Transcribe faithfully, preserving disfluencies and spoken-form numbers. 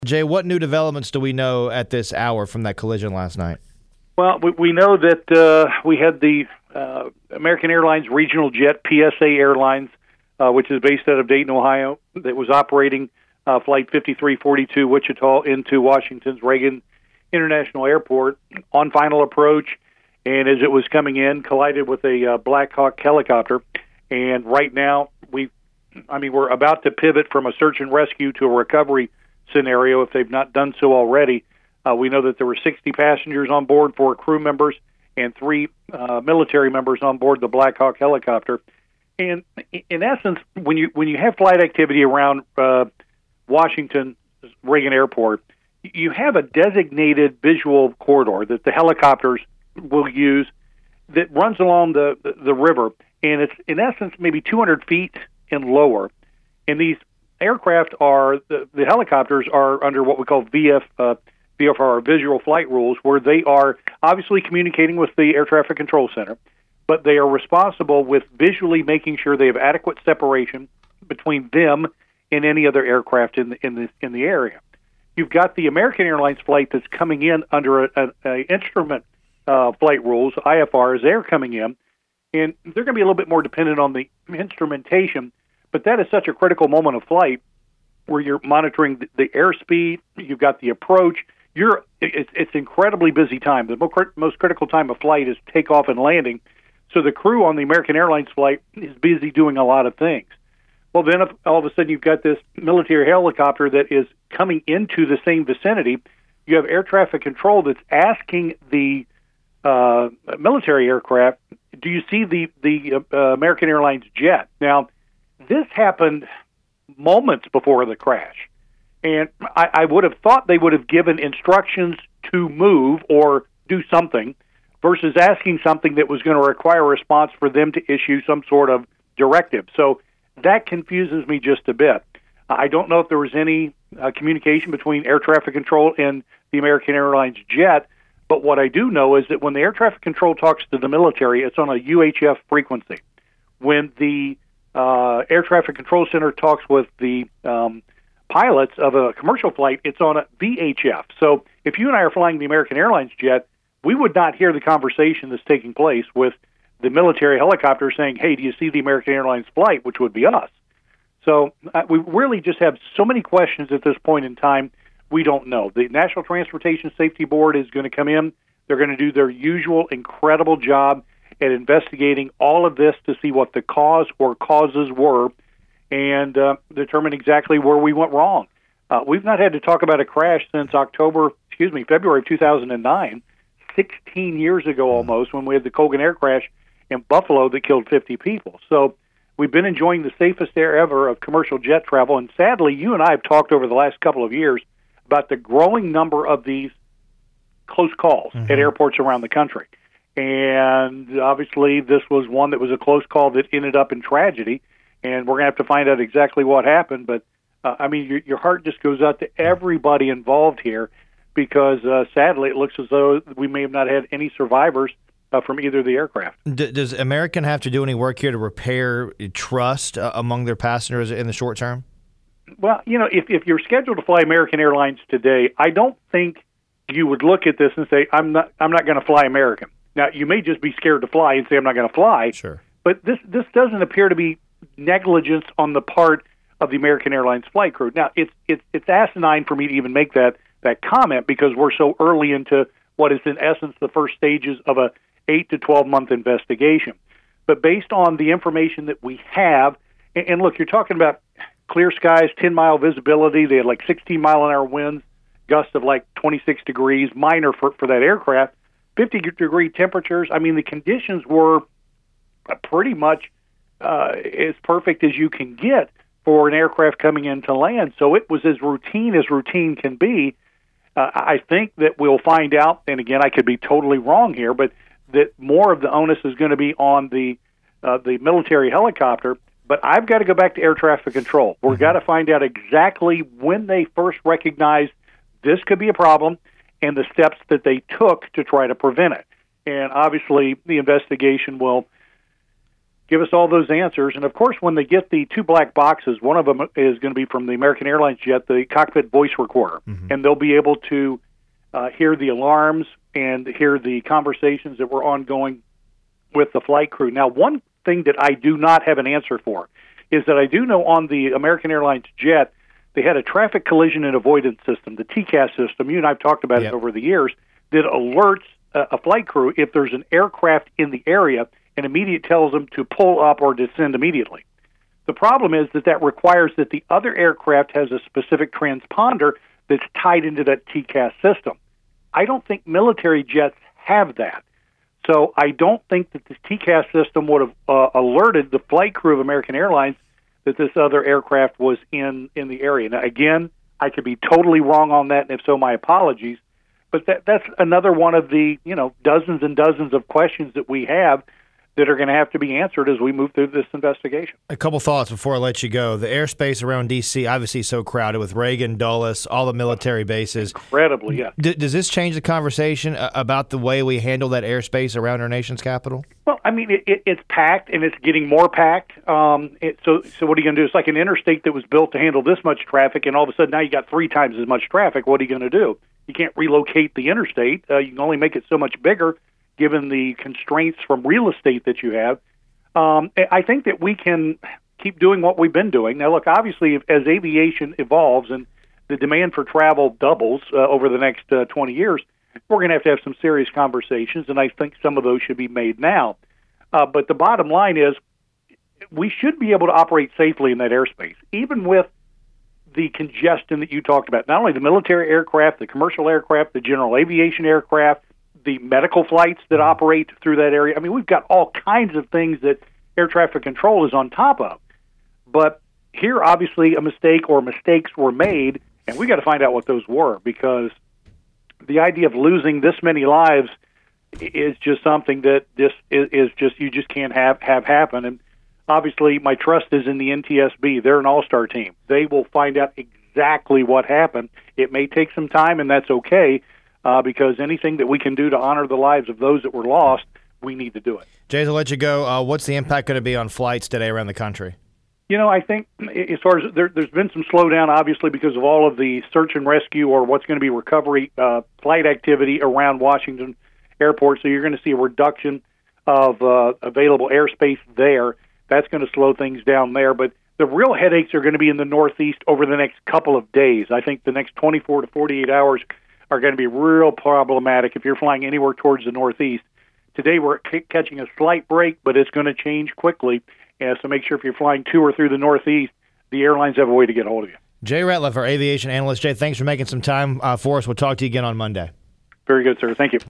Jay, what new developments do we know at this hour from that collision last night? Well, we, we know that uh, we had the uh, American Airlines regional jet, P S A Airlines, uh, which is based out of Dayton, Ohio, that was operating uh, Flight fifty-three forty-two Wichita into Washington's Reagan International Airport on final approach, and as it was coming in, collided with a uh, Black Hawk helicopter. And right now, we, I mean, we're about to pivot from a search and rescue to a recovery scenario if they've not done so already. Uh, we know that there were sixty passengers on board, four crew members, and three uh, military members on board the Black Hawk helicopter. And in essence, when you when you have flight activity around uh, Washington Reagan Airport, you have a designated visual corridor that the helicopters will use that runs along the, the, the river, and it's in essence maybe two hundred feet and lower. And these aircraft are, the, the helicopters are under what we call V F, uh, V F R, visual flight rules, where they are obviously communicating with the Air Traffic Control Center, but they are responsible with visually making sure they have adequate separation between them and any other aircraft in the, in the, in the area. You've got the American Airlines flight that's coming in under a, a, a instrument uh, flight rules, I F Rs. They're coming in, and they're going to be a little bit more dependent on the instrumentation. But that is such a critical moment of flight where you're monitoring the, the airspeed, you've got the approach. You're it's, it's incredibly busy time. The most critical time of flight is takeoff and landing. So the crew on the American Airlines flight is busy doing a lot of things. Well, then if all of a sudden you've got this military helicopter that is coming into the same vicinity, you have air traffic control that's asking the uh, military aircraft, do you see the, the uh, American Airlines jet? Now, this happened moments before the crash, and I, I would have thought they would have given instructions to move or do something versus asking something that was going to require a response for them to issue some sort of directive. So that confuses me just a bit. I don't know if there was any uh, communication between air traffic control and the American Airlines jet, but what I do know is that when the air traffic control talks to the military, it's on a U H F frequency. When the Uh, Air Traffic Control Center talks with the um, pilots of a commercial flight, it's on a V H F. So if you and I are flying the American Airlines jet, we would not hear the conversation that's taking place with the military helicopter saying, hey, do you see the American Airlines flight, which would be us. So uh, we really just have so many questions at this point in time, we don't know. The National Transportation Safety Board is going to come in. They're going to do their usual incredible job at investigating all of this to see what the cause or causes were and uh, determine exactly where we went wrong. Uh, we've not had to talk about a crash since October, excuse me, February of two thousand nine, sixteen years ago almost, when we had the Colgan Air crash in Buffalo that killed fifty people. So we've been enjoying the safest air ever of commercial jet travel, and sadly, you and I have talked over the last couple of years about the growing number of these close calls mm-hmm. at airports around the country. And obviously, this was one that was a close call that ended up in tragedy, and we're going to have to find out exactly what happened. But, uh, I mean, your, your heart just goes out to everybody involved here because, uh, sadly, it looks as though we may have not had any survivors uh, from either of the aircraft. D- does American have to do any work here to repair trust uh, among their passengers in the short term? Well, you know, if, if you're scheduled to fly American Airlines today, I don't think you would look at this and say, I'm not, I'm not going to fly American. Now, you may just be scared to fly and say, I'm not going to fly. Sure. But this this doesn't appear to be negligence on the part of the American Airlines flight crew. Now, it's it's it's asinine for me to even make that, that comment because we're so early into what is, in essence, the first stages of a eight to twelve-month investigation. But based on the information that we have, and, and look, you're talking about clear skies, ten-mile visibility. They had like sixteen-mile-an-hour winds, gusts of like twenty-six degrees, minor for, for that aircraft. fifty-degree temperatures. I mean, the conditions were pretty much uh, as perfect as you can get for an aircraft coming into land. So it was as routine as routine can be. Uh, I think that we'll find out, and again, I could be totally wrong here, but that more of the onus is going to be on the uh, the military helicopter. But I've got to go back to air traffic control. We've got to find out exactly when they first recognized this could be a problem and the steps that they took to try to prevent it. And obviously, the investigation will give us all those answers. And, of course, when they get the two black boxes, one of them is going to be from the American Airlines jet, the cockpit voice recorder. Mm-hmm. And they'll be able to uh, hear the alarms and hear the conversations that were ongoing with the flight crew. Now, one thing that I do not have an answer for is that I do know on the American Airlines jet, they had a traffic collision and avoidance system, the T C A S system. You and I have talked about yep. it over the years, that alerts a, a flight crew if there's an aircraft in the area and immediately tells them to pull up or descend immediately. The problem is that that requires that the other aircraft has a specific transponder that's tied into that T C A S system. I don't think military jets have that. So I don't think that the T C A S system would have uh, alerted the flight crew of American Airlines that this other aircraft was in, in the area. Now, again, I could be totally wrong on that, and if so, my apologies. But that, that's another one of the, you know, dozens and dozens of questions that we have that are going to have to be answered as we move through this investigation. A couple thoughts before I let you go. The airspace around D C obviously so crowded with Reagan, Dulles, all the military bases. Incredibly, yes. D- does this change the conversation about the way we handle that airspace around our nation's capital? Well, I mean, it, it, it's packed, and it's getting more packed. Um, it, so, so what are you going to do? It's like an interstate that was built to handle this much traffic, and all of a sudden now you got three times as much traffic. What are you going to do? You can't relocate the interstate. Uh, you can only make it so much bigger, given the constraints from real estate that you have. Um, I think that we can keep doing what we've been doing. Now, look, obviously, as aviation evolves and the demand for travel doubles uh, over the next uh, twenty years, we're going to have to have some serious conversations, and I think some of those should be made now. Uh, but the bottom line is we should be able to operate safely in that airspace, even with the congestion that you talked about. Not only the military aircraft, the commercial aircraft, the general aviation aircraft, the medical flights that operate through that area. I mean, we've got all kinds of things that air traffic control is on top of. But here, obviously, a mistake or mistakes were made, and we got to find out what those were, because the idea of losing this many lives is just something that this is, is just you just can't have, have happen. And obviously, my trust is in the N T S B. They're an all-star team. They will find out exactly what happened. It may take some time, and that's okay. Uh, because anything that we can do to honor the lives of those that were lost, we need to do it. Jay, to let you go, uh, what's the impact going to be on flights today around the country? You know, I think as far as there, there's been some slowdown, obviously, because of all of the search and rescue or what's going to be recovery uh, flight activity around Washington Airport. So you're going to see a reduction of uh, available airspace there. That's going to slow things down there. But the real headaches are going to be in the Northeast over the next couple of days. I think the next twenty-four to forty-eight hours are going to be real problematic if you're flying anywhere towards the Northeast. Today we're c- catching a slight break, but it's going to change quickly. Uh, so make sure if you're flying to or through the Northeast, the airlines have a way to get a hold of you. Jay Ratliff, our aviation analyst. Jay, thanks for making some time uh, for us. We'll talk to you again on Monday. Very good, sir. Thank you.